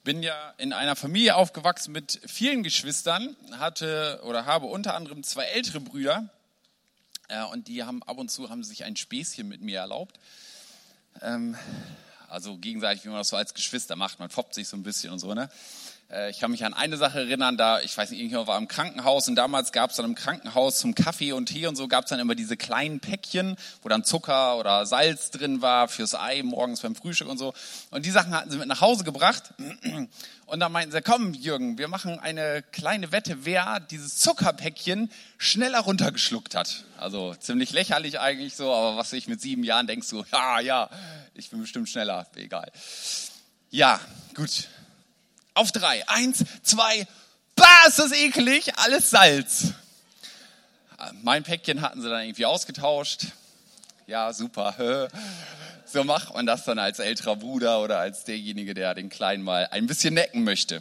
bin ja in einer Familie aufgewachsen mit vielen Geschwistern, habe unter anderem 2 ältere Brüder und die haben ab und zu sich ein Späßchen mit mir erlaubt. Also gegenseitig, wie man das so als Geschwister macht, man foppt sich so ein bisschen und so, ne? Ich kann mich an eine Sache erinnern, ich weiß nicht, irgendjemand war im Krankenhaus und damals gab es dann im Krankenhaus zum Kaffee und Tee und so, gab es dann immer diese kleinen Päckchen, wo dann Zucker oder Salz drin war fürs Ei morgens beim Frühstück und so. Und die Sachen hatten sie mit nach Hause gebracht und dann meinten sie, komm Jürgen, wir machen eine kleine Wette, wer dieses Zuckerpäckchen schneller runtergeschluckt hat. Also ziemlich lächerlich eigentlich so, aber was ich mit 7 Jahren denkst du, ja, ich bin bestimmt schneller, egal. Ja, gut. Auf 3. 1, 2, ist das eklig, alles Salz. Mein Päckchen hatten sie dann irgendwie ausgetauscht. Ja, super. So macht man das dann als älterer Bruder oder als derjenige, der den Kleinen mal ein bisschen necken möchte.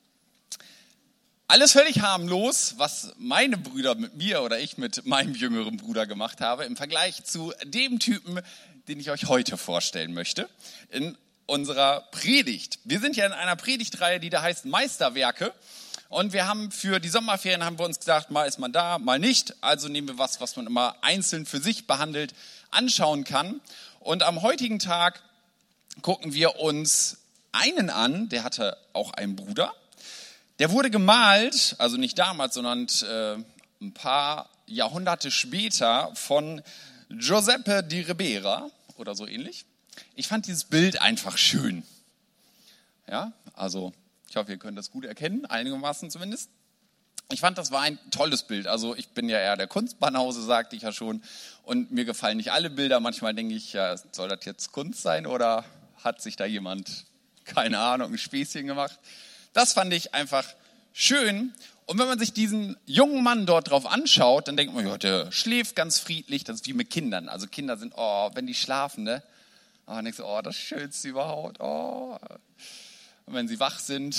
Alles völlig harmlos, was meine Brüder mit mir oder ich mit meinem jüngeren Bruder gemacht habe, im Vergleich zu dem Typen, den ich euch heute vorstellen möchte, in unserer Predigt. Wir sind ja in einer Predigtreihe, die da heißt Meisterwerke. Und wir haben für die Sommerferien haben wir uns gesagt, mal ist man da, mal nicht. Also nehmen wir was man immer einzeln für sich behandelt anschauen kann. Und am heutigen Tag gucken wir uns einen an, der hatte auch einen Bruder. Der wurde gemalt, also nicht damals, sondern ein paar Jahrhunderte später von Giuseppe di Ribera oder so ähnlich. Ich fand dieses Bild einfach schön. Ja, also ich hoffe, ihr könnt das gut erkennen, einigermaßen zumindest. Ich fand, das war ein tolles Bild. Also ich bin ja eher der Kunstbanause, sagte ich ja schon. Und mir gefallen nicht alle Bilder. Manchmal denke ich, ja, soll das jetzt Kunst sein oder hat sich da jemand, keine Ahnung, ein Späßchen gemacht? Das fand ich einfach schön. Und wenn man sich diesen jungen Mann dort drauf anschaut, dann denkt man, ja, der schläft ganz friedlich. Das ist wie mit Kindern. Also Kinder sind, wenn die schlafen, ne? Und dann denkst du, das Schönste überhaupt. Und wenn sie wach sind,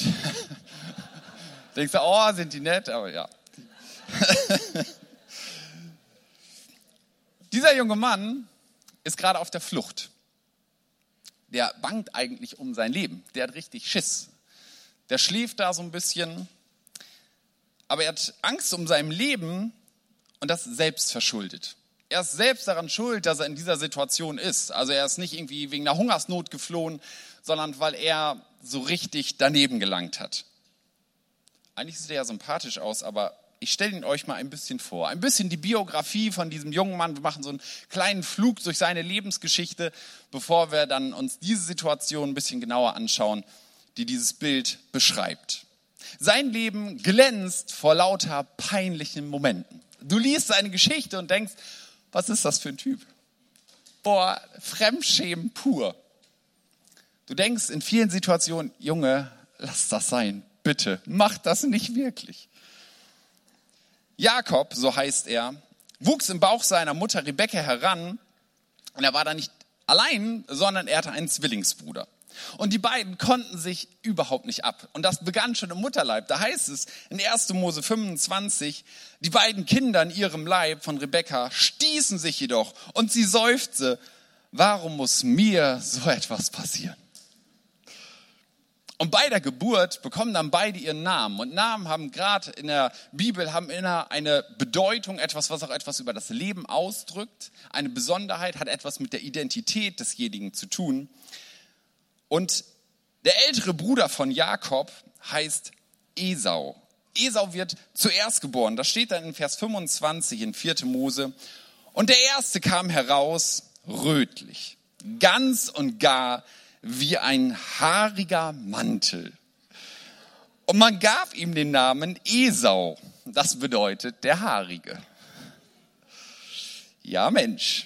denkst du, sind die nett, aber ja. Dieser junge Mann ist gerade auf der Flucht. Der bangt eigentlich um sein Leben. Der hat richtig Schiss. Der schläft da so ein bisschen. Aber er hat Angst um sein Leben und das selbst verschuldet. Er ist selbst daran schuld, dass er in dieser Situation ist. Also er ist nicht irgendwie wegen einer Hungersnot geflohen, sondern weil er so richtig daneben gelangt hat. Eigentlich sieht er ja sympathisch aus, aber ich stelle ihn euch mal ein bisschen vor. Ein bisschen die Biografie von diesem jungen Mann. Wir machen so einen kleinen Flug durch seine Lebensgeschichte, bevor wir dann uns diese Situation ein bisschen genauer anschauen, die dieses Bild beschreibt. Sein Leben glänzt vor lauter peinlichen Momenten. Du liest seine Geschichte und denkst, was ist das für ein Typ? Fremdschämen pur. Du denkst in vielen Situationen, Junge, lass das sein, bitte, mach das nicht wirklich. Jakob, so heißt er, wuchs im Bauch seiner Mutter Rebekka heran und er war da nicht allein, sondern er hatte einen Zwillingsbruder. Und die beiden konnten sich überhaupt nicht ab. Und das begann schon im Mutterleib. Da heißt es in 1. Mose 25, die beiden Kinder in ihrem Leib von Rebekka stießen sich jedoch und sie seufzte, warum muss mir so etwas passieren? Und bei der Geburt bekommen dann beide ihren Namen. Und Namen haben gerade in der Bibel haben immer eine Bedeutung, etwas, was auch etwas über das Leben ausdrückt. Eine Besonderheit, hat etwas mit der Identität desjenigen zu tun. Und der ältere Bruder von Jakob heißt Esau. Esau wird zuerst geboren. Das steht dann in Vers 25 in 4. Mose. Und der erste kam heraus rötlich, ganz und gar wie ein haariger Mantel. Und man gab ihm den Namen Esau. Das bedeutet der Haarige. Ja, Mensch.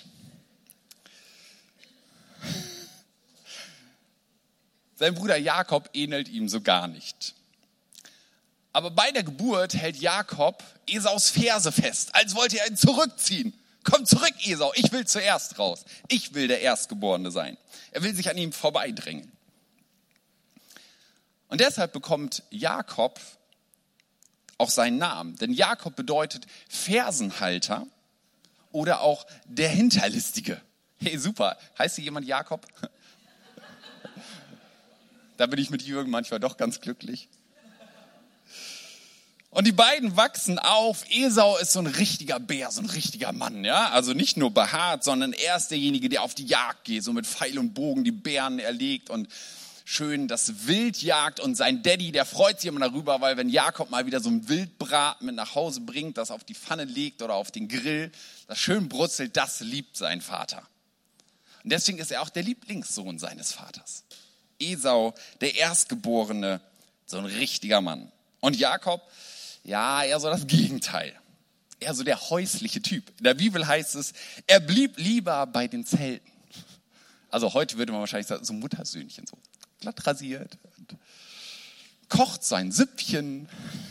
Sein Bruder Jakob ähnelt ihm so gar nicht. Aber bei der Geburt hält Jakob Esaus Ferse fest, als wollte er ihn zurückziehen. Komm zurück, Esau, ich will zuerst raus. Ich will der Erstgeborene sein. Er will sich an ihm vorbeidrängen. Und deshalb bekommt Jakob auch seinen Namen. Denn Jakob bedeutet Fersenhalter oder auch der Hinterlistige. Hey, super. Heißt hier jemand Jakob? Da bin ich mit Jürgen manchmal doch ganz glücklich. Und die beiden wachsen auf. Esau ist so ein richtiger Bär, so ein richtiger Mann, ja. Also nicht nur behaart, sondern er ist derjenige, der auf die Jagd geht, so mit Pfeil und Bogen die Bären erlegt und schön das Wild jagt. Und sein Daddy, der freut sich immer darüber, weil wenn Jakob mal wieder so ein Wildbraten mit nach Hause bringt, das auf die Pfanne legt oder auf den Grill, das schön brutzelt, das liebt sein Vater. Und deswegen ist er auch der Lieblingssohn seines Vaters. Esau, der Erstgeborene, so ein richtiger Mann. Und Jakob, ja, eher so das Gegenteil. Eher so der häusliche Typ. In der Bibel heißt es, er blieb lieber bei den Zelten. Also heute würde man wahrscheinlich sagen, so ein Muttersöhnchen, so glatt rasiert. Und kocht sein Süppchen.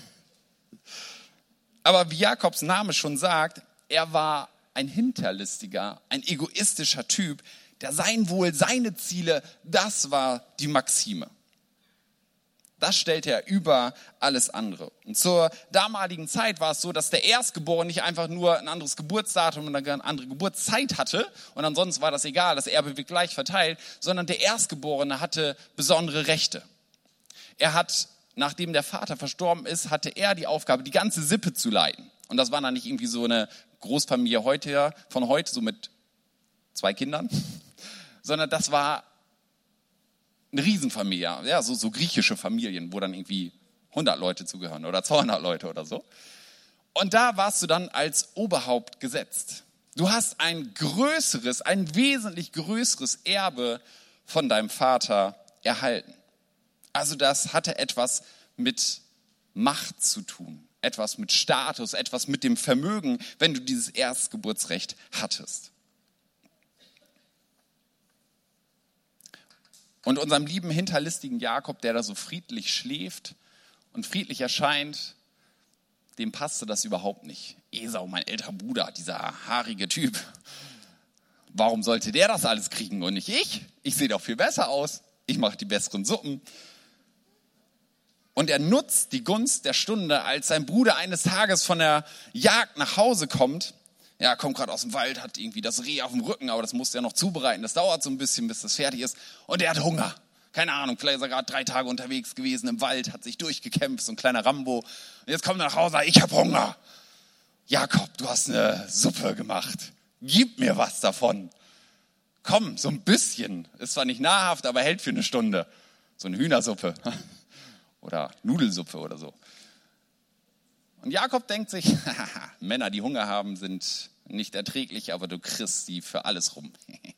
Aber wie Jakobs Name schon sagt, er war ein hinterlistiger, ein egoistischer Typ, der sein Wohl, seine Ziele, das war die Maxime. Das stellte er über alles andere. Und zur damaligen Zeit war es so, dass der Erstgeborene nicht einfach nur ein anderes Geburtsdatum und eine andere Geburtszeit hatte und ansonsten war das egal, das Erbe wird gleich verteilt, sondern der Erstgeborene hatte besondere Rechte. Er hat, nachdem der Vater verstorben ist, hatte er die Aufgabe, die ganze Sippe zu leiten. Und das war dann nicht irgendwie so eine Großfamilie von heute, so mit 2 Kindern, sondern das war eine Riesenfamilie, ja, so griechische Familien, wo dann irgendwie 100 Leute zugehören oder 200 Leute oder so. Und da warst du dann als Oberhaupt gesetzt. Du hast ein wesentlich größeres Erbe von deinem Vater erhalten. Also das hatte etwas mit Macht zu tun, etwas mit Status, etwas mit dem Vermögen, wenn du dieses Erstgeburtsrecht hattest. Und unserem lieben, hinterlistigen Jakob, der da so friedlich schläft und friedlich erscheint, dem passte das überhaupt nicht. Esau, mein älterer Bruder, dieser haarige Typ. Warum sollte der das alles kriegen und nicht ich? Ich sehe doch viel besser aus. Ich mache die besseren Suppen. Und er nutzt die Gunst der Stunde, als sein Bruder eines Tages von der Jagd nach Hause kommt. Ja, kommt gerade aus dem Wald, hat irgendwie das Reh auf dem Rücken, aber das musste er noch zubereiten. Das dauert so ein bisschen, bis das fertig ist. Und er hat Hunger. Keine Ahnung, vielleicht ist er gerade 3 Tage unterwegs gewesen im Wald, hat sich durchgekämpft, so ein kleiner Rambo. Und jetzt kommt er nach Hause, ich habe Hunger. Jakob, du hast eine Suppe gemacht. Gib mir was davon. Komm, so ein bisschen. Ist zwar nicht nahrhaft, aber hält für eine Stunde. So eine Hühnersuppe oder Nudelsuppe oder so. Und Jakob denkt sich, Männer, die Hunger haben, sind nicht erträglich, aber du kriegst sie für alles rum.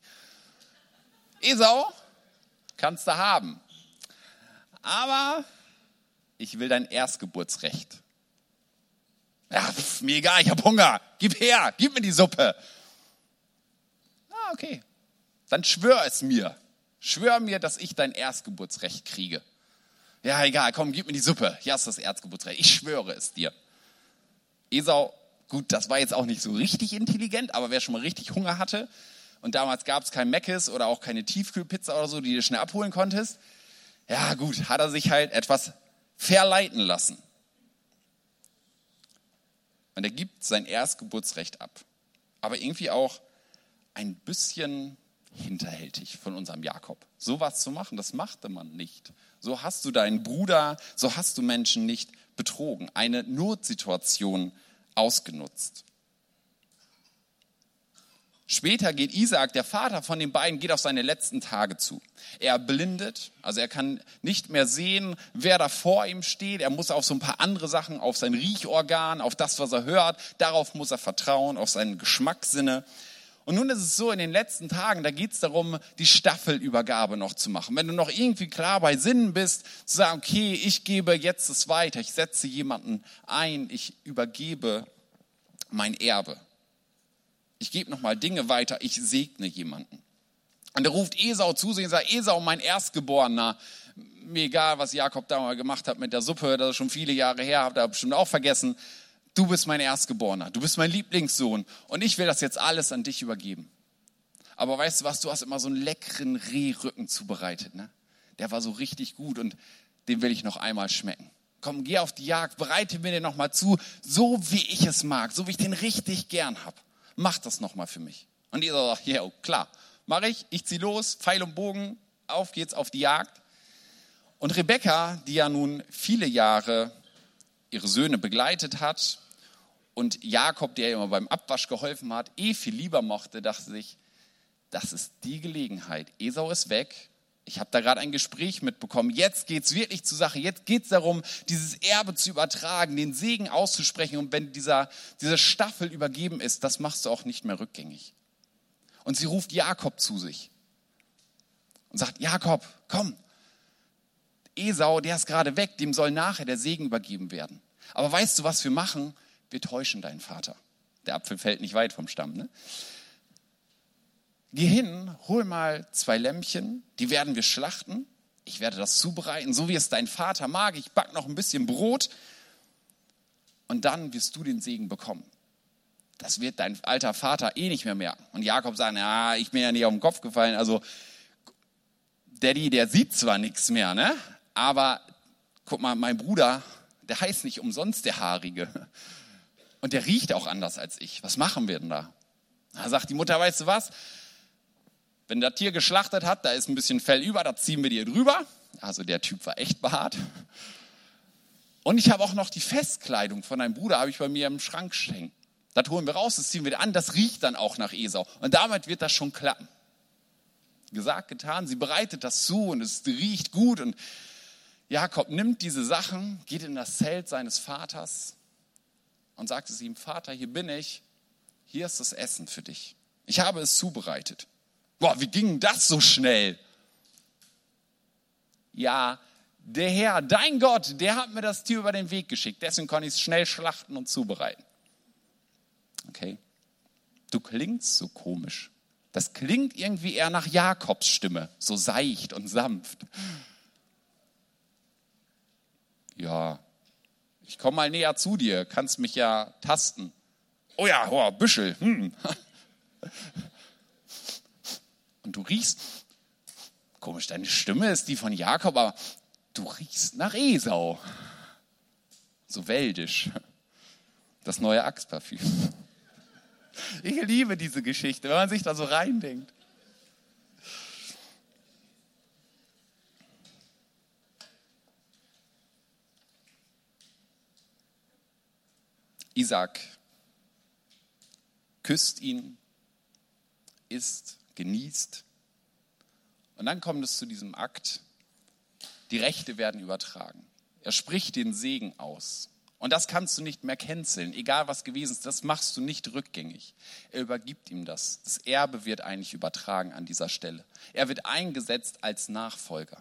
Esau, kannst du haben. Aber ich will dein Erstgeburtsrecht. Ja, mir egal, ich habe Hunger. Gib her, gib mir die Suppe. Ah, okay. Dann schwör es mir. Schwör mir, dass ich dein Erstgeburtsrecht kriege. Ja, egal, komm, gib mir die Suppe. Hier hast du das Erstgeburtsrecht. Ich schwöre es dir. Esau, gut, das war jetzt auch nicht so richtig intelligent, aber wer schon mal richtig Hunger hatte und damals gab es kein Mc's oder auch keine Tiefkühlpizza oder so, die du schnell abholen konntest, ja gut, hat er sich halt etwas verleiten lassen. Und er gibt sein Erstgeburtsrecht ab. Aber irgendwie auch ein bisschen hinterhältig von unserem Jakob. Sowas zu machen, das machte man nicht. So hast du deinen Bruder, so hast du Menschen nicht betrogen, eine Notsituation ausgenutzt. Später geht Isaak, der Vater von den beiden, geht auf seine letzten Tage zu. Er blindet, also er kann nicht mehr sehen, wer da vor ihm steht. Er muss auf so ein paar andere Sachen, auf sein Riechorgan, auf das, was er hört, darauf muss er vertrauen, auf seinen Geschmackssinne. Und nun ist es so, in den letzten Tagen, da geht es darum, die Staffelübergabe noch zu machen. Wenn du noch irgendwie klar bei Sinnen bist, zu sagen, okay, ich gebe jetzt es weiter, ich setze jemanden ein, ich übergebe mein Erbe. Ich gebe nochmal Dinge weiter, ich segne jemanden. Und er ruft Esau zu sich und sagt, Esau, mein Erstgeborener, mir egal, was Jakob da mal gemacht hat mit der Suppe, das ist schon viele Jahre her, habt ihr bestimmt auch vergessen. Du bist mein Erstgeborener, du bist mein Lieblingssohn und ich will das jetzt alles an dich übergeben. Aber weißt du was, du hast immer so einen leckeren Rehrücken zubereitet, ne? Der war so richtig gut und den will ich noch einmal schmecken. Komm, geh auf die Jagd, bereite mir den nochmal zu, so wie ich es mag, so wie ich den richtig gern hab. Mach das nochmal für mich. Und Esau sagt, ja, klar, mach ich zieh los, Pfeil und Bogen, auf geht's auf die Jagd. Und Rebekka, die ja nun viele Jahre ihre Söhne begleitet hat und Jakob, der ihr immer beim Abwasch geholfen hat, viel lieber mochte, dachte sich, das ist die Gelegenheit. Esau ist weg. Ich habe da gerade ein Gespräch mitbekommen. Jetzt geht es wirklich zur Sache. Jetzt geht es darum, dieses Erbe zu übertragen, den Segen auszusprechen. Und wenn diese Staffel übergeben ist, das machst du auch nicht mehr rückgängig. Und sie ruft Jakob zu sich und sagt, Jakob, komm, Esau, der ist gerade weg, dem soll nachher der Segen übergeben werden. Aber weißt du, was wir machen? Wir täuschen deinen Vater. Der Apfel fällt nicht weit vom Stamm, ne? Geh hin, hol mal 2 Lämmchen, die werden wir schlachten. Ich werde das zubereiten, so wie es dein Vater mag. Ich back noch ein bisschen Brot und dann wirst du den Segen bekommen. Das wird dein alter Vater nicht mehr merken. Und Jakob sagt, ja, ich bin ja nicht auf den Kopf gefallen. Also Daddy, der sieht zwar nichts mehr, ne? Aber guck mal, mein Bruder, der heißt nicht umsonst der Haarige. Und der riecht auch anders als ich. Was machen wir denn da? Da sagt die Mutter, weißt du was? Wenn das Tier geschlachtet hat, da ist ein bisschen Fell über, da ziehen wir dir drüber. Also der Typ war echt behaart. Und ich habe auch noch die Festkleidung von deinem Bruder, habe ich bei mir im Schrank stehen. Das holen wir raus, das ziehen wir dir an, das riecht dann auch nach Esau. Und damit wird das schon klappen. Gesagt, getan, sie bereitet das zu und es riecht gut. Und Jakob nimmt diese Sachen, geht in das Zelt seines Vaters und sagt es ihm, Vater, hier bin ich, hier ist das Essen für dich. Ich habe es zubereitet. Boah, wie ging das so schnell? Ja, der Herr, dein Gott, der hat mir das Tier über den Weg geschickt. Deswegen konnte ich es schnell schlachten und zubereiten. Okay, du klingst so komisch. Das klingt irgendwie eher nach Jakobs Stimme, so seicht und sanft. Ja, ich komme mal näher zu dir, kannst mich ja tasten. Oh ja, oh, Büschel. Und du riechst, komisch, deine Stimme ist die von Jakob, aber du riechst nach Esau. So weldisch. Das neue Axe-Parfüm. Ich liebe diese Geschichte, wenn man sich da so reindenkt. Isaac küsst ihn, isst, genießt. Und dann kommt es zu diesem Akt, die Rechte werden übertragen. Er spricht den Segen aus. Und das kannst du nicht mehr canceln, egal was gewesen ist, das machst du nicht rückgängig. Er übergibt ihm das. Das Erbe wird eigentlich übertragen an dieser Stelle. Er wird eingesetzt als Nachfolger.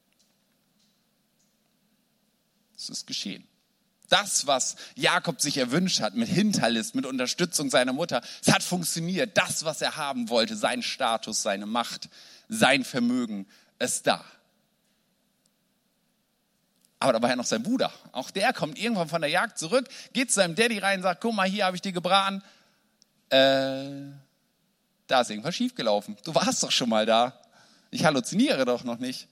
Es ist geschehen. Das, was Jakob sich erwünscht hat, mit Hinterlist, mit Unterstützung seiner Mutter, es hat funktioniert. Das, was er haben wollte, sein Status, seine Macht, sein Vermögen, ist da. Aber da war ja noch sein Bruder. Auch der kommt irgendwann von der Jagd zurück, geht zu seinem Daddy rein und sagt, guck mal, hier habe ich dir gebraten. Da ist irgendwas schiefgelaufen. Du warst doch schon mal da. Ich halluziniere doch noch nicht.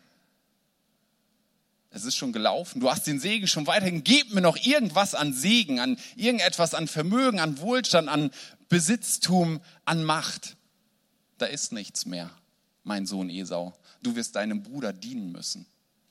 Es ist schon gelaufen. Du hast den Segen schon weiterhin. Gib mir noch irgendwas an Segen, an irgendetwas an Vermögen, an Wohlstand, an Besitztum, an Macht. Da ist nichts mehr, mein Sohn Esau. Du wirst deinem Bruder dienen müssen.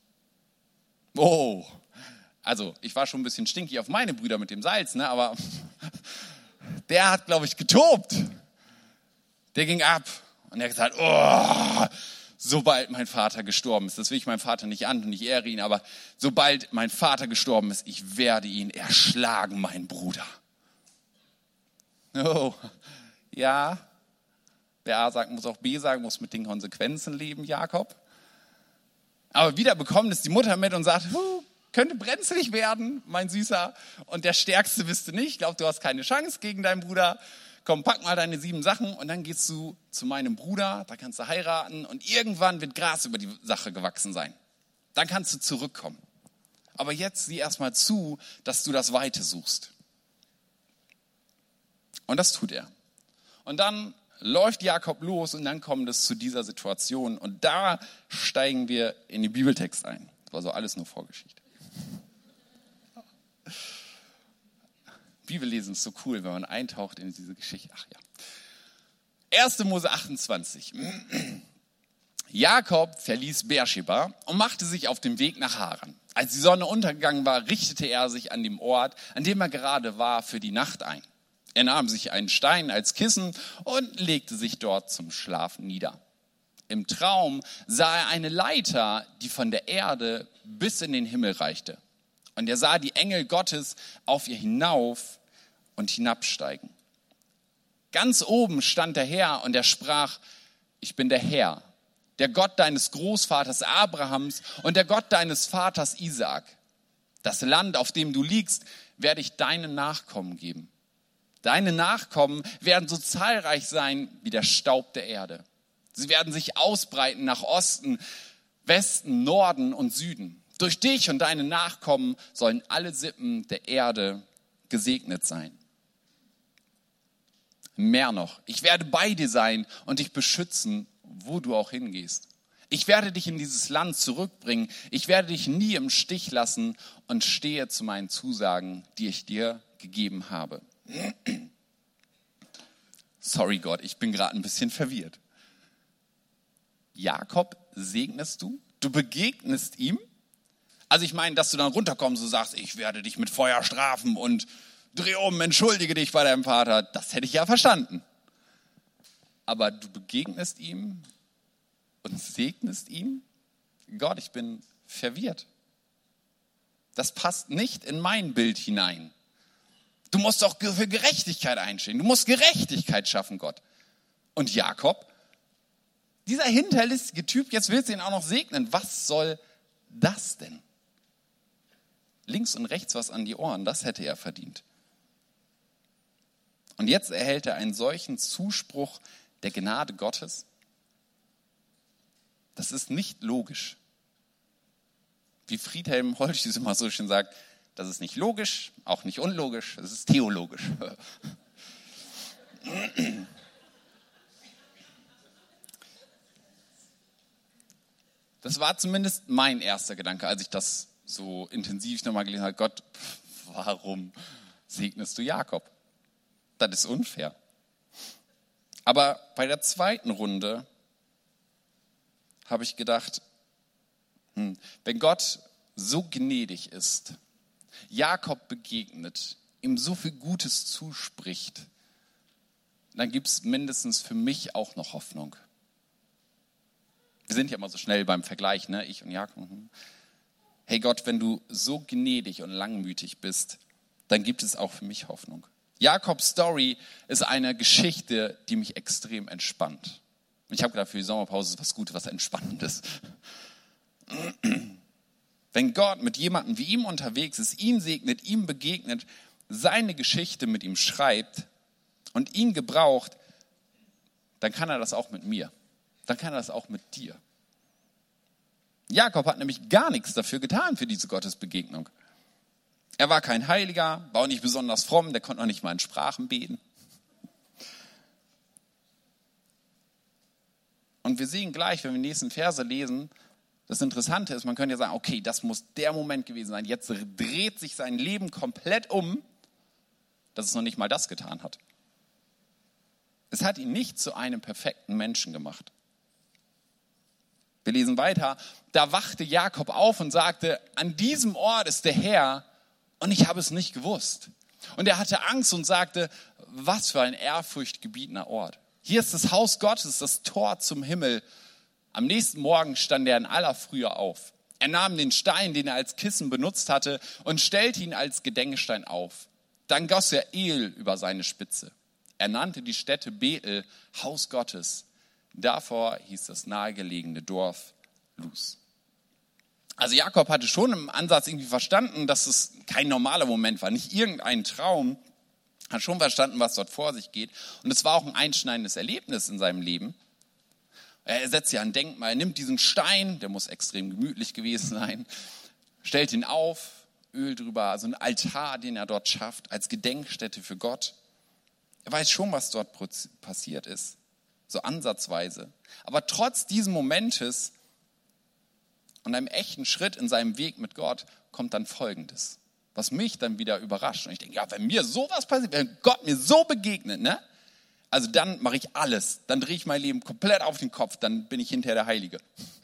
Oh, also ich war schon ein bisschen stinkig auf meine Brüder mit dem Salz, ne? Aber der hat, glaube ich, getobt. Der ging ab und er hat gesagt, oh, sobald mein Vater gestorben ist, das will ich meinem Vater nicht an und ich ehre ihn, aber sobald mein Vater gestorben ist, ich werde ihn erschlagen, mein Bruder. Oh, ja, wer A sagt, muss auch B sagen, muss mit den Konsequenzen leben, Jakob. Aber wieder bekommt es die Mutter mit und sagt, könnte brenzlig werden, mein Süßer. Und der Stärkste bist du nicht. Ich glaube, du hast keine Chance gegen deinen Bruder. Komm, pack mal deine 7 Sachen und dann gehst du zu meinem Bruder. Da kannst du heiraten und irgendwann wird Gras über die Sache gewachsen sein. Dann kannst du zurückkommen. Aber jetzt sieh erstmal zu, dass du das Weite suchst. Und das tut er. Und dann läuft Jakob los und dann kommt es zu dieser Situation. Und da steigen wir in den Bibeltext ein. Das war so alles nur Vorgeschichte. Bibellesen ist so cool, wenn man eintaucht in diese Geschichte. Ach ja. 1. Mose 28. Jakob verließ Beersheba und machte sich auf den Weg nach Haran. Als die Sonne untergegangen war, richtete er sich an dem Ort, an dem er gerade war, für die Nacht ein. Er nahm sich einen Stein als Kissen und legte sich dort zum Schlafen nieder. Im Traum sah er eine Leiter, die von der Erde bis in den Himmel reichte. Und er sah die Engel Gottes auf ihr hinauf und hinabsteigen. Ganz oben stand der Herr und er sprach: Ich bin der Herr, der Gott deines Großvaters Abrahams und der Gott deines Vaters Isaak. Das Land, auf dem du liegst, werde ich deinen Nachkommen geben. Deine Nachkommen werden so zahlreich sein wie der Staub der Erde. Sie werden sich ausbreiten nach Osten, Westen, Norden und Süden. Durch dich und deine Nachkommen sollen alle Sippen der Erde gesegnet sein. Mehr noch, ich werde bei dir sein und dich beschützen, wo du auch hingehst. Ich werde dich in dieses Land zurückbringen. Ich werde dich nie im Stich lassen und stehe zu meinen Zusagen, die ich dir gegeben habe. Sorry Gott, ich bin gerade ein bisschen verwirrt. Jakob segnest du? Du begegnest ihm? Also ich meine, dass du dann runterkommst und sagst, ich werde dich mit Feuer strafen und dreh um, entschuldige dich bei deinem Vater. Das hätte ich ja verstanden. Aber du begegnest ihm und segnest ihn? Gott, ich bin verwirrt. Das passt nicht in mein Bild hinein. Du musst doch für Gerechtigkeit einstehen. Du musst Gerechtigkeit schaffen, Gott. Und Jakob, dieser hinterlistige Typ, jetzt willst du ihn auch noch segnen. Was soll das denn? Links und rechts was an die Ohren, das hätte er verdient. Und jetzt erhält er einen solchen Zuspruch der Gnade Gottes. Das ist nicht logisch. Wie Friedhelm Holtschis immer so schön sagt, das ist nicht logisch, auch nicht unlogisch, es ist theologisch. Das war zumindest mein erster Gedanke, als ich das so intensiv nochmal gelesen habe. Gott, warum segnest du Jakob? Das ist unfair. Aber bei der zweiten Runde habe ich gedacht, wenn Gott so gnädig ist, Jakob begegnet, ihm so viel Gutes zuspricht, dann gibt es mindestens für mich auch noch Hoffnung. Wir sind ja immer so schnell beim Vergleich, ne? Ich und Jakob. Hey Gott, wenn du so gnädig und langmütig bist, dann gibt es auch für mich Hoffnung. Jakobs Story ist eine Geschichte, die mich extrem entspannt. Ich habe gedacht, für die Sommerpause ist was Gutes, was Entspannendes. Wenn Gott mit jemandem wie ihm unterwegs ist, ihn segnet, ihm begegnet, seine Geschichte mit ihm schreibt und ihn gebraucht, dann kann er das auch mit mir. Dann kann er das auch mit dir. Jakob hat nämlich gar nichts dafür getan für diese Gottesbegegnung. Er war kein Heiliger, war auch nicht besonders fromm, der konnte noch nicht mal in Sprachen beten. Und wir sehen gleich, wenn wir die nächsten Verse lesen, das Interessante ist, man könnte ja sagen, okay, das muss der Moment gewesen sein. Jetzt dreht sich sein Leben komplett um, dass es noch nicht mal das getan hat. Es hat ihn nicht zu einem perfekten Menschen gemacht. Wir lesen weiter, da wachte Jakob auf und sagte, an diesem Ort ist der Herr und ich habe es nicht gewusst. Und er hatte Angst und sagte, was für ein ehrfurchtgebietender Ort. Hier ist das Haus Gottes, das Tor zum Himmel. Am nächsten Morgen stand er in aller Frühe auf. Er nahm den Stein, den er als Kissen benutzt hatte, und stellte ihn als Gedenkstein auf. Dann goss er Öl über seine Spitze. Er nannte die Stätte Bethel, Haus Gottes. Davor hieß das nahegelegene Dorf Luz. Also Jakob hatte schon im Ansatz irgendwie verstanden, dass es kein normaler Moment war, nicht irgendein Traum. Hat schon verstanden, was dort vor sich geht. Und es war auch ein einschneidendes Erlebnis in seinem Leben. Er setzt ja ein Denkmal, er nimmt diesen Stein, der muss extrem gemütlich gewesen sein, stellt ihn auf, Öl drüber, also ein Altar, den er dort schafft, als Gedenkstätte für Gott. Er weiß schon, was dort passiert ist, so ansatzweise. Aber trotz dieses Momentes und einem echten Schritt in seinem Weg mit Gott kommt dann Folgendes, was mich dann wieder überrascht. Und ich denke, ja, wenn mir sowas passiert, wenn Gott mir so begegnet, ne? also dann mache ich alles. Dann drehe ich mein Leben komplett auf den Kopf, dann bin ich hinterher der Heilige.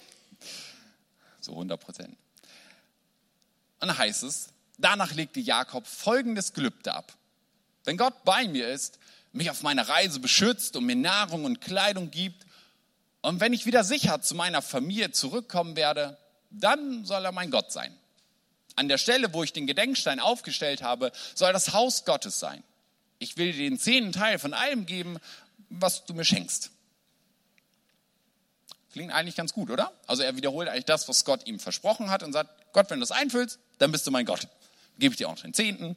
So 100%. Und dann heißt es, danach legte Jakob folgendes Gelübde ab. Wenn Gott bei mir ist, mich auf meiner Reise beschützt und mir Nahrung und Kleidung gibt, und wenn ich wieder sicher zu meiner Familie zurückkommen werde, dann soll er mein Gott sein. An der Stelle, wo ich den Gedenkstein aufgestellt habe, soll das Haus Gottes sein. Ich will dir den 10. Teil von allem geben, was du mir schenkst. Klingt eigentlich ganz gut, oder? Also er wiederholt eigentlich das, was Gott ihm versprochen hat und sagt, Gott, wenn du das einfüllst, dann bist du mein Gott. Gebe ich dir auch noch den 10.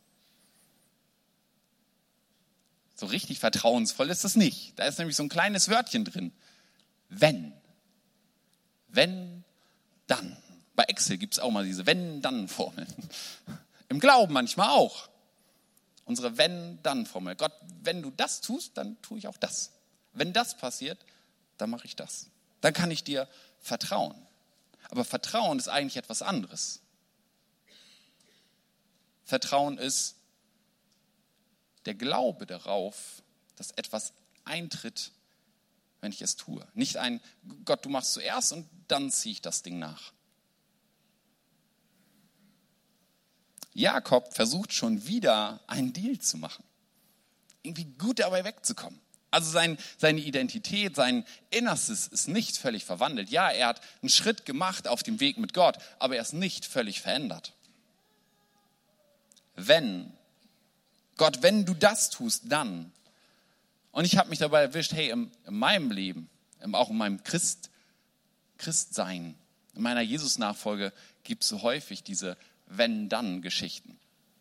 So richtig vertrauensvoll ist das nicht. Da ist nämlich so ein kleines Wörtchen drin. Wenn. Wenn, dann. Bei Excel gibt es auch mal diese Wenn-Dann-Formeln. Im Glauben manchmal auch. Unsere Wenn-Dann-Formel. Gott, wenn du das tust, dann tue ich auch das. Wenn das passiert, dann mache ich das. Dann kann ich dir vertrauen. Aber Vertrauen ist eigentlich etwas anderes. Vertrauen ist der Glaube darauf, dass etwas eintritt, wenn ich es tue. Nicht ein, Gott, du machst zuerst und dann ziehe ich das Ding nach. Jakob versucht schon wieder einen Deal zu machen. Irgendwie gut dabei wegzukommen. Also seine Identität, sein Innerstes ist nicht völlig verwandelt. Ja, er hat einen Schritt gemacht auf dem Weg mit Gott, aber er ist nicht völlig verändert. Wenn wenn du das tust, dann. Und ich habe mich dabei erwischt, hey, in meinem Leben, auch in meinem Christsein, in meiner Jesus-Nachfolge gibt es so häufig diese Wenn-Dann-Geschichten.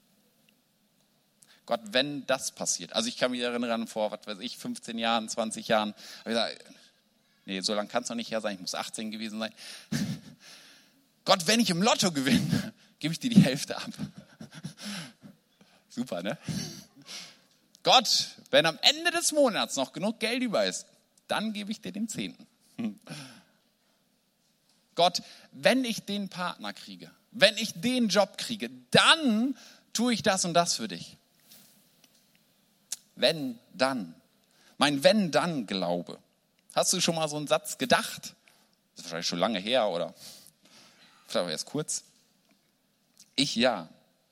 Gott, wenn das passiert. Also ich kann mich erinnern, vor, 15 Jahren, 20 Jahren, habe ich gesagt, nee, so lange kann es noch nicht her sein, ich muss 18 gewesen sein. Gott, wenn ich im Lotto gewinne, gebe ich dir die Hälfte ab. Super, ne? Gott, wenn am Ende des Monats noch genug Geld über ist, dann gebe ich dir den 10. Gott, wenn ich den Partner kriege, wenn ich den Job kriege, dann tue ich das und das für dich. Wenn, dann. Mein Wenn-Dann-Glaube. Hast du schon mal so einen Satz gedacht? Das ist wahrscheinlich schon lange her oder vielleicht auch erst kurz. Ich ja.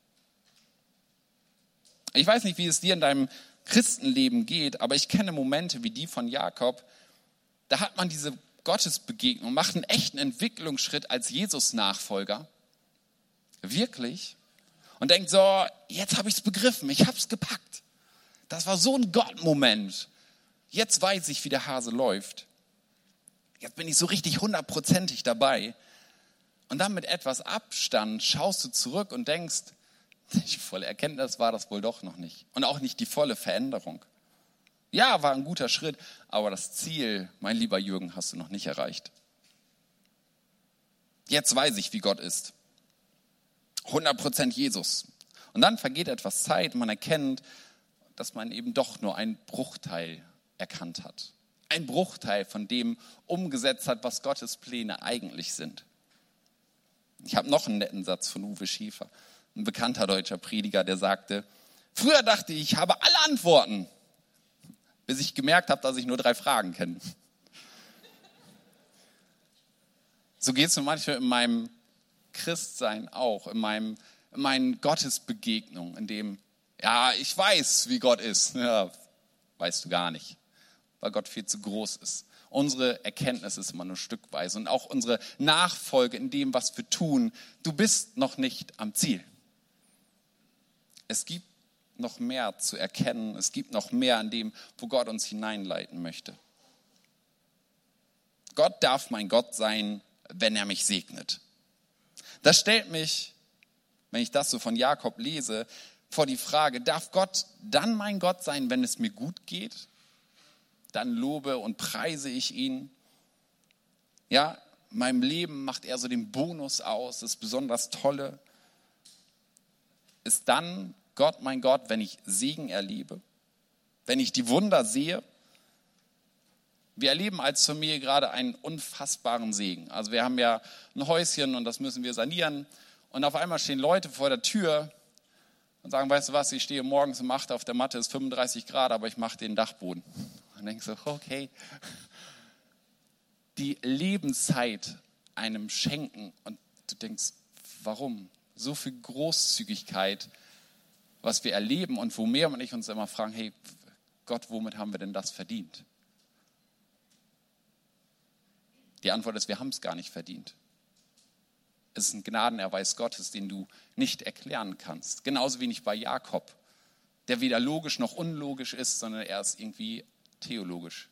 Ich weiß nicht, wie es dir in deinem Christenleben geht, aber ich kenne Momente wie die von Jakob. Da hat man diese Gottesbegegnung, macht einen echten Entwicklungsschritt als Jesus-Nachfolger. Wirklich. Und denkt so, jetzt habe ich es begriffen, ich habe es gepackt. Das war so ein Gott-Moment. Jetzt weiß ich, wie der Hase läuft. Jetzt bin ich so richtig 100%ig dabei. Und dann mit etwas Abstand schaust du zurück und denkst, die volle Erkenntnis war das wohl doch noch nicht. Und auch nicht die volle Veränderung. Ja, war ein guter Schritt, aber das Ziel, mein lieber Jürgen, hast du noch nicht erreicht. Jetzt weiß ich, wie Gott ist. 100% Jesus. Und dann vergeht etwas Zeit und man erkennt, dass man eben doch nur einen Bruchteil erkannt hat. Ein Bruchteil von dem umgesetzt hat, was Gottes Pläne eigentlich sind. Ich habe noch einen netten Satz von Uwe Schäfer, ein bekannter deutscher Prediger, der sagte, früher dachte ich, ich habe alle Antworten, bis ich gemerkt habe, dass ich nur 3 Fragen kenne. So geht es mir manchmal in meinem Christsein auch, in meinen Gottesbegegnungen, in dem, ja, ich weiß, wie Gott ist. Ja, weißt du gar nicht, weil Gott viel zu groß ist. Unsere Erkenntnis ist immer nur stückweise und auch unsere Nachfolge in dem, was wir tun. Du bist noch nicht am Ziel. Es gibt noch mehr zu erkennen. Es gibt noch mehr an dem, wo Gott uns hineinleiten möchte. Gott darf mein Gott sein, wenn er mich segnet. Das stellt mich, wenn ich das so von Jakob lese, vor die Frage, darf Gott dann mein Gott sein, wenn es mir gut geht? Dann lobe und preise ich ihn. Ja, in meinem Leben macht er so den Bonus aus, das besonders Tolle. Ist dann Gott mein Gott, wenn ich Segen erlebe? Wenn ich die Wunder sehe? Wir erleben als Familie gerade einen unfassbaren Segen. Also wir haben ja ein Häuschen und das müssen wir sanieren. Und auf einmal stehen Leute vor der Tür und sagen, weißt du was, ich stehe morgens um 8 auf der Matte, es ist 35 Grad, aber ich mache den Dachboden. Und dann denkst du, okay, die Lebenszeit einem schenken und du denkst, warum? So viel Großzügigkeit, was wir erleben und wo Miriam und ich uns immer fragen, hey Gott, womit haben wir denn das verdient? Die Antwort ist, wir haben es gar nicht verdient. Es ist ein Gnadenerweis Gottes, den du nicht erklären kannst. Genauso wenig bei Jakob, der weder logisch noch unlogisch ist, sondern er ist irgendwie theologisch.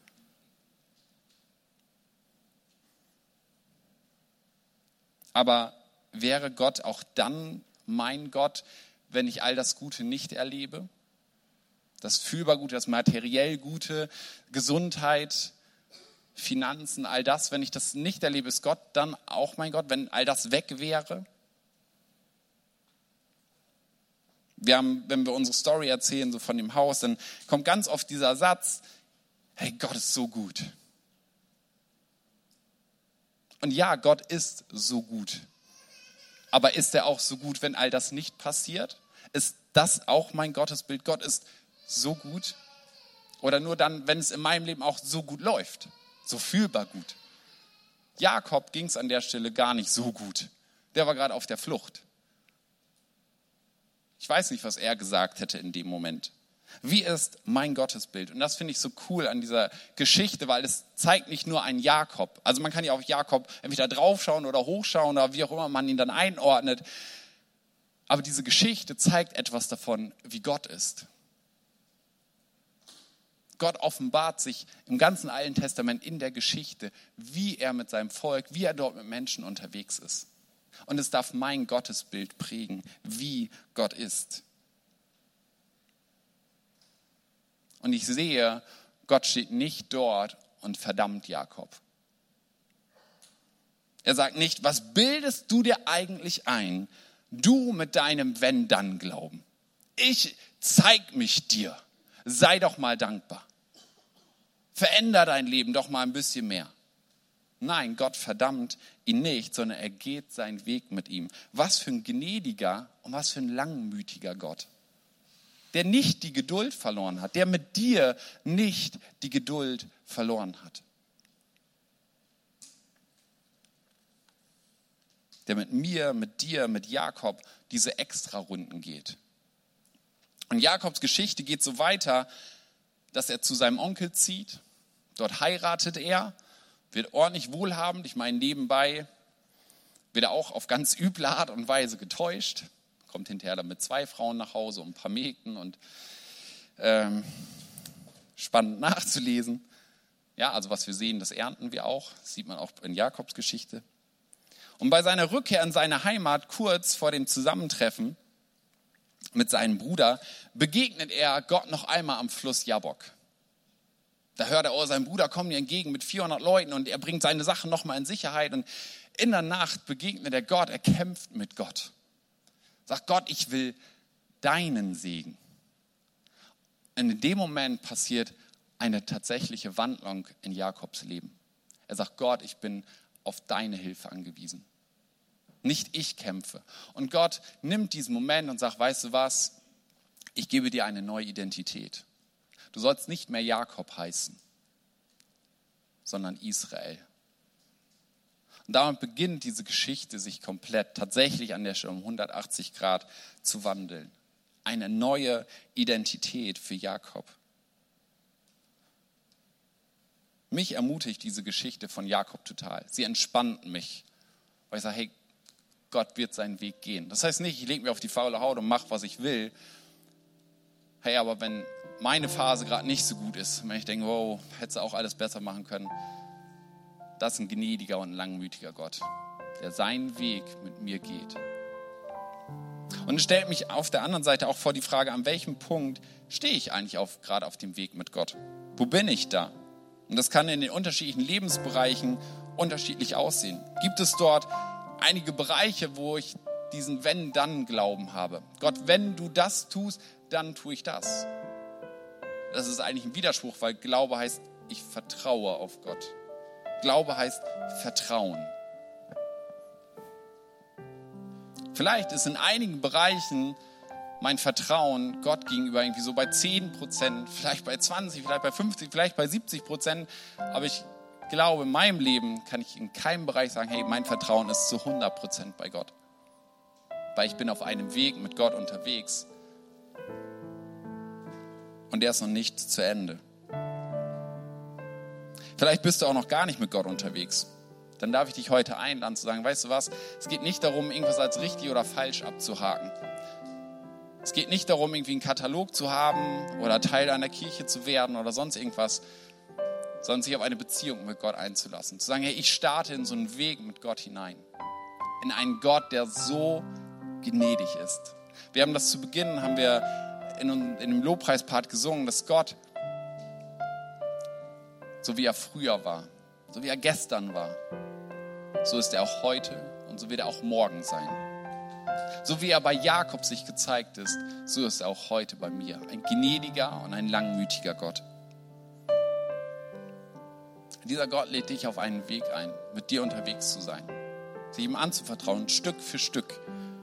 Aber wäre Gott auch dann mein Gott, wenn ich all das Gute nicht erlebe? Das fühlbar Gute, das materiell Gute, Gesundheit, Finanzen, all das, wenn ich das nicht erlebe, ist Gott dann auch mein Gott, wenn all das weg wäre? Wir haben, wenn wir unsere Story erzählen, so von dem Haus, dann kommt ganz oft dieser Satz, hey, Gott ist so gut. Und ja, Gott ist so gut. Aber ist er auch so gut, wenn all das nicht passiert? Ist das auch mein Gottesbild? Gott ist so gut? Oder nur dann, wenn es in meinem Leben auch so gut läuft? So fühlbar gut. Jakob ging es an der Stelle gar nicht so gut. Der war gerade auf der Flucht. Ich weiß nicht, was er gesagt hätte in dem Moment. Wie ist mein Gottesbild? Und das finde ich so cool an dieser Geschichte, weil es zeigt nicht nur einen Jakob. Also man kann ja auf Jakob entweder draufschauen oder hochschauen oder wie auch immer man ihn dann einordnet. Aber diese Geschichte zeigt etwas davon, wie Gott ist. Gott offenbart sich im ganzen Alten Testament in der Geschichte, wie er mit seinem Volk, wie er dort mit Menschen unterwegs ist. Und es darf mein Gottesbild prägen, wie Gott ist. Und ich sehe, Gott steht nicht dort und verdammt Jakob. Er sagt nicht, was bildest du dir eigentlich ein, du mit deinem Wenn-Dann-Glauben? Ich zeig mich dir, sei doch mal dankbar. Veränder dein Leben doch mal ein bisschen mehr. Nein, Gott verdammt ihn nicht, sondern er geht seinen Weg mit ihm. Was für ein gnädiger und was für ein langmütiger Gott. Der nicht die Geduld verloren hat, der mit dir nicht die Geduld verloren hat. Der mit mir, mit dir, mit Jakob diese Extrarunden geht. Und Jakobs Geschichte geht so weiter, dass er zu seinem Onkel zieht. Dort heiratet er, wird ordentlich wohlhabend. Ich meine, nebenbei wird er auch auf ganz üble Art und Weise getäuscht. Kommt hinterher dann mit 2 Frauen nach Hause und ein paar Mägden und spannend nachzulesen. Ja, also was wir sehen, das ernten wir auch. Das sieht man auch in Jakobs Geschichte. Und bei seiner Rückkehr in seine Heimat, kurz vor dem Zusammentreffen mit seinem Bruder, begegnet er Gott noch einmal am Fluss Jabbok. Da hört er, sein Bruder kommt ihm entgegen mit 400 Leuten und er bringt seine Sachen nochmal in Sicherheit. Und in der Nacht begegnet er Gott, er kämpft mit Gott. Sagt Gott, ich will deinen Segen. Und in dem Moment passiert eine tatsächliche Wandlung in Jakobs Leben. Er sagt, Gott, ich bin auf deine Hilfe angewiesen. Nicht ich kämpfe. Und Gott nimmt diesen Moment und sagt, weißt du was, ich gebe dir eine neue Identität. Du sollst nicht mehr Jakob heißen, sondern Israel. Und damit beginnt diese Geschichte sich komplett, tatsächlich an der Stelle um 180 Grad zu wandeln. Eine neue Identität für Jakob. Mich ermutigt diese Geschichte von Jakob total. Sie entspannt mich, weil ich sage, hey, Gott wird seinen Weg gehen. Das heißt nicht, ich lege mich auf die faule Haut und mache, was ich will. Hey, aber wenn meine Phase gerade nicht so gut ist, wenn ich denke, wow, hättest du auch alles besser machen können, das ist ein gnädiger und langmütiger Gott, der seinen Weg mit mir geht. Und es stellt mich auf der anderen Seite auch vor die Frage, an welchem Punkt stehe ich eigentlich gerade auf dem Weg mit Gott? Wo bin ich da? Und das kann in den unterschiedlichen Lebensbereichen unterschiedlich aussehen. Gibt es dort einige Bereiche, wo ich diesen Wenn-Dann-Glauben habe? Gott, wenn du das tust, dann tue ich das. Das ist eigentlich ein Widerspruch, weil Glaube heißt, ich vertraue auf Gott. Glaube heißt Vertrauen. Vielleicht ist in einigen Bereichen mein Vertrauen Gott gegenüber irgendwie so bei 10%, vielleicht bei 20%, vielleicht bei 50%, vielleicht bei 70%. Aber ich glaube, in meinem Leben kann ich in keinem Bereich sagen, hey, mein Vertrauen ist zu 100% bei Gott. Weil ich bin auf einem Weg mit Gott unterwegs. Und der ist noch nicht zu Ende. Vielleicht bist du auch noch gar nicht mit Gott unterwegs. Dann darf ich dich heute einladen zu sagen, weißt du was, es geht nicht darum, irgendwas als richtig oder falsch abzuhaken. Es geht nicht darum, irgendwie einen Katalog zu haben oder Teil einer Kirche zu werden oder sonst irgendwas, sondern sich auf eine Beziehung mit Gott einzulassen. Zu sagen, hey, ich starte in so einen Weg mit Gott hinein. In einen Gott, der so gnädig ist. Wir haben das zu Beginn, haben wir in dem Lobpreispart gesungen, dass Gott, so wie er früher war, so wie er gestern war, so ist er auch heute und so wird er auch morgen sein. So wie er bei Jakob sich gezeigt ist, so ist er auch heute bei mir. Ein gnädiger und ein langmütiger Gott. Dieser Gott lädt dich auf einen Weg ein, mit dir unterwegs zu sein, sich ihm anzuvertrauen, Stück für Stück.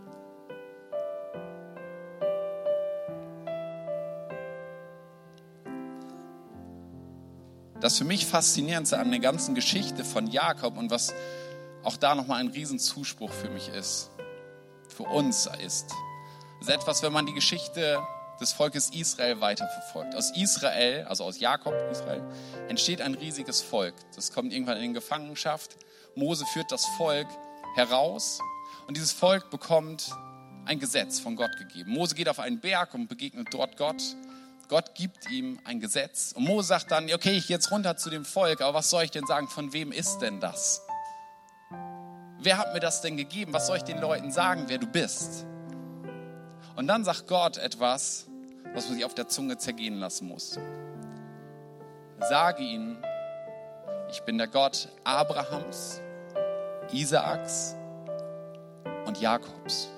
Das für mich Faszinierendste an der ganzen Geschichte von Jakob und was auch da nochmal ein Riesenzuspruch für mich ist, für uns ist etwas, wenn man die Geschichte des Volkes Israel weiterverfolgt. Aus Israel, also aus Jakob, Israel, entsteht ein riesiges Volk. Das kommt irgendwann in Gefangenschaft. Mose führt das Volk heraus und dieses Volk bekommt ein Gesetz von Gott gegeben. Mose geht auf einen Berg und begegnet dort Gott. Gott gibt ihm ein Gesetz. Und Mose sagt dann, okay, ich gehe jetzt runter zu dem Volk, aber was soll ich denn sagen, von wem ist denn das? Wer hat mir das denn gegeben? Was soll ich den Leuten sagen, wer du bist? Und dann sagt Gott etwas, was man sich auf der Zunge zergehen lassen muss. Sage ihnen, ich bin der Gott Abrahams, Isaaks und Jakobs.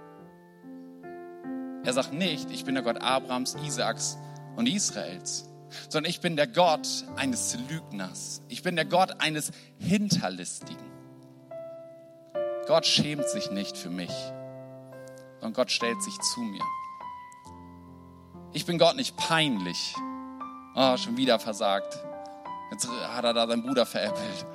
Er sagt nicht, ich bin der Gott Abrahams, Isaaks und Israels, sondern ich bin der Gott eines Lügners. Ich bin der Gott eines Hinterlistigen. Gott schämt sich nicht für mich, sondern Gott stellt sich zu mir. Ich bin Gott nicht peinlich. Oh, schon wieder versagt. Jetzt hat er da seinen Bruder veräppelt.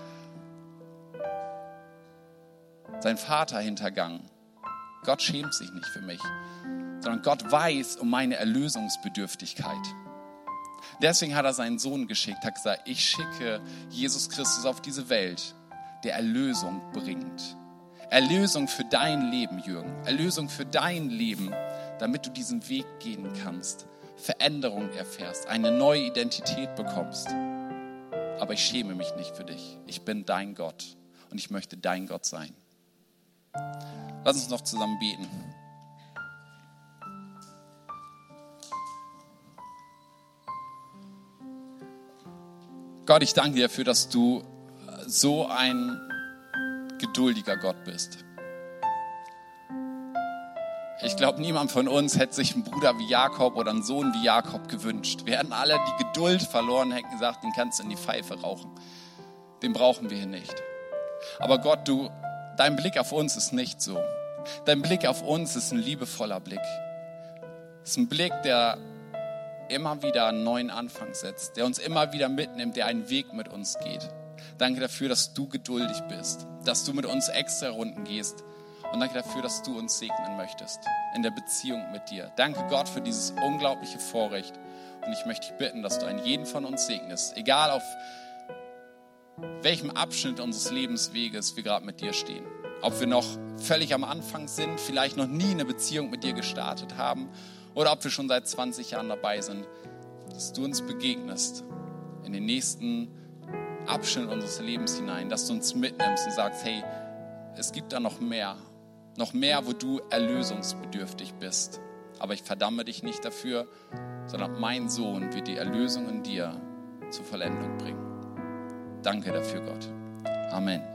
Seinen Vater hintergangen. Gott schämt sich nicht für mich, sondern Gott weiß um meine Erlösungsbedürftigkeit. Deswegen hat er seinen Sohn geschickt, hat gesagt, ich schicke Jesus Christus auf diese Welt, der Erlösung bringt. Erlösung für dein Leben, Jürgen. Erlösung für dein Leben, damit du diesen Weg gehen kannst, Veränderung erfährst, eine neue Identität bekommst. Aber ich schäme mich nicht für dich. Ich bin dein Gott und ich möchte dein Gott sein. Lass uns noch zusammen beten. Gott, ich danke dir dafür, dass du so ein geduldiger Gott bist. Ich glaube, niemand von uns hätte sich einen Bruder wie Jakob oder einen Sohn wie Jakob gewünscht. Wir hätten alle die Geduld verloren, hätten gesagt, den kannst du in die Pfeife rauchen. Den brauchen wir hier nicht. Aber Gott, dein Blick auf uns ist nicht so. Dein Blick auf uns ist ein liebevoller Blick. Es ist ein Blick, der immer wieder einen neuen Anfang setzt, der uns immer wieder mitnimmt, der einen Weg mit uns geht. Danke dafür, dass du geduldig bist, dass du mit uns extra Runden gehst. Und danke dafür, dass du uns segnen möchtest in der Beziehung mit dir. Danke Gott für dieses unglaubliche Vorrecht. Und ich möchte dich bitten, dass du einen jeden von uns segnest, egal auf welchem Abschnitt unseres Lebensweges wir gerade mit dir stehen. Ob wir noch völlig am Anfang sind, vielleicht noch nie eine Beziehung mit dir gestartet haben oder ob wir schon seit 20 Jahren dabei sind, dass du uns begegnest in den nächsten Abschnitt unseres Lebens hinein, dass du uns mitnimmst und sagst, hey, es gibt da noch mehr, wo du erlösungsbedürftig bist. Aber ich verdamme dich nicht dafür, sondern mein Sohn wird die Erlösung in dir zur Vollendung bringen. Danke dafür, Gott. Amen.